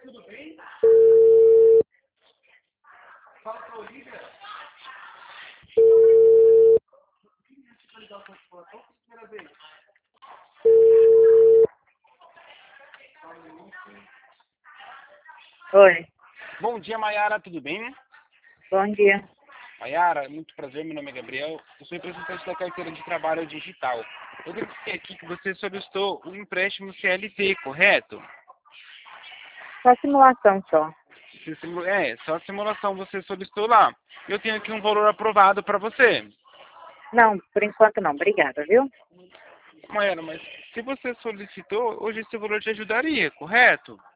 Oi, Bom dia, Mayara, tudo bem? bom dia. Mayara, muito prazer, meu nome é Gabriel, eu sou representante da carteira de trabalho digital. Eu verifiquei aqui que você solicitou um empréstimo CLT, correto? Só simulação só. Só a simulação você solicitou lá. Eu tenho aqui um valor aprovado para você. Não, por enquanto não. Obrigada, viu? Mayara, mas se você solicitou, hoje esse valor te ajudaria, correto?